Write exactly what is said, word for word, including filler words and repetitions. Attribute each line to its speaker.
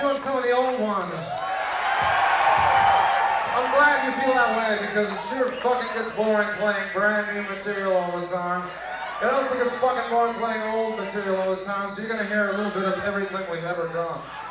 Speaker 1: doing some of the old ones. I'm glad you feel that way because it sure fucking gets boring playing brand new material all the time. It also gets fucking boring playing old material all the time, so you're gonna hear a little bit of everything we've ever done.